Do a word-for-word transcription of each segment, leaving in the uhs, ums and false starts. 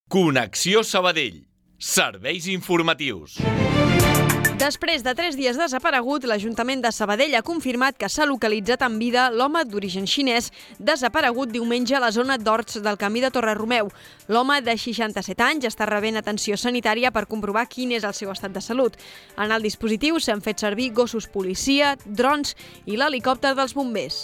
Connexió Sabadell. Serveis informatius. Després de tres dies desaparegut, l'Ajuntament de Sabadell ha confirmat que s'ha localitzat en vida l'home d'origen xinès desaparegut diumenge a la zona d'Horts del Camí de Torre Romeu. L'home de seixanta-set anys està rebent atenció sanitària per comprovar quin és el seu estat de salut. En el dispositiu s'han fet servir gossos policia, drons i l'helicòpter dels bombers.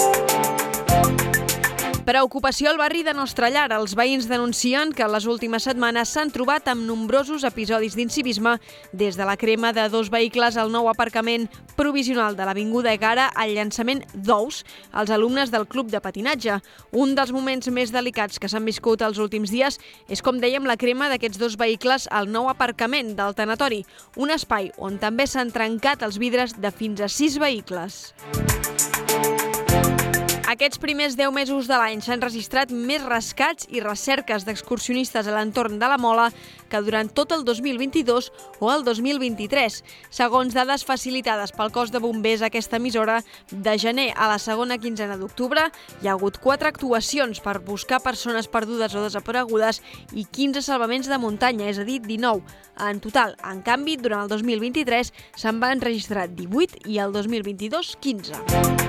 Preocupació al barri de Nostrellar. Els veïns denuncien que en les últimes setmanes s'han trobat amb nombrosos episodis d'incivisme, des de la crema de dos vehicles al nou aparcament provisional de l'Avinguda Egara al llançament d'ous als alumnes del club de patinatge. Un dels moments més delicats que s'han viscut els últims dies és, com dèiem, la crema d'aquests dos vehicles al nou aparcament del tanatori, un espai on també s'han trencat els vidres de fins a sis vehicles. Aquests primers deu mesos de l'any s'han registrat més rescats i recerques d'excursionistes a l'entorn de la Mola que durant tot el dos mil vint-i-dos o el dos mil vint-i-tres. Segons dades facilitades pel cos de bombers a aquesta emissora, de gener a la segona quinzena d'octubre hi ha hagut quatre actuacions per buscar persones perdudes o desaparegudes i quinze salvaments de muntanya, és a dir, dinou. En total, en canvi, durant el dos mil vint-i-tres se'n van registrar divuit i el dos mil vint-i-dos, quinze.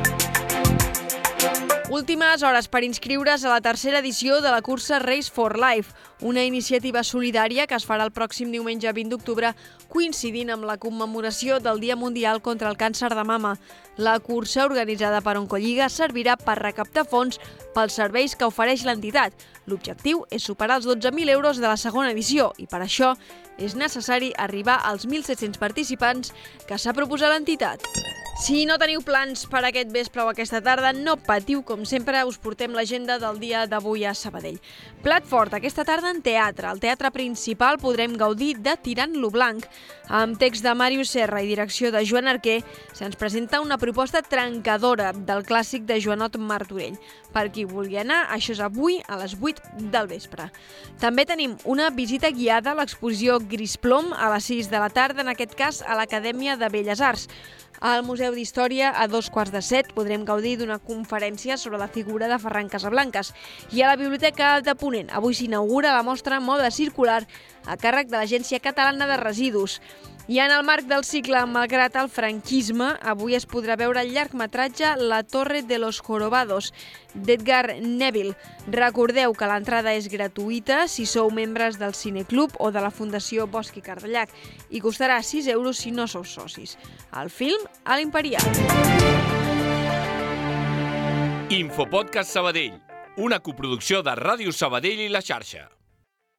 Últimes hores per inscriure's a la tercera edició de la cursa Race for Life, una iniciativa solidària que es farà el pròxim diumenge vint d'octubre, coincidint amb la commemoració del Dia Mundial contra el Càncer de Mama. La cursa, organitzada per Oncolliga, servirà per recaptar fons pels serveis que ofereix l'entitat. L'objectiu és superar els dotze mil euros de la segona edició i per això és necessari arribar als mil set-cents participants que s'ha proposat l'entitat. Si no teniu plans per aquest vespre o aquesta tarda, no patiu, com sempre us portem l'agenda del dia d'avui a Sabadell. Plat fort, aquesta tarda en teatre. Al Teatre Principal podrem gaudir de Tirant lo Blanc. Amb text de Màrius Serra i direcció de Joan Arquer, se'ns presenta una proposta trencadora del clàssic de Joanot Martorell. Per qui vulgui anar, això és avui a les vuit del vespre. També tenim una visita guiada a l'exposició Gris Plom a les sis de la tarda, en aquest cas a l'Acadèmia de Belles Arts. Al Museu d'Història, a dos quarts de set, podrem gaudir d'una conferència sobre la figura de Ferran Casablancas. I a la Biblioteca de Ponent, avui s'inaugura la mostra Moda Circular a càrrec de l'Agència Catalana de Residus. I en el marc del cicle Malgrat el franquisme, avui es podrà veure el llargmetratge La Torre de los Jorobados, d'Edgar Neville. Recordeu que l'entrada és gratuïta si sou membres del Cineclub o de la Fundació Bosch i Cardellac i costarà sis euros si no sou socis. El film a l'Imperial. Infopodcast Sabadell, una coproducció de Ràdio Sabadell i La Xarxa.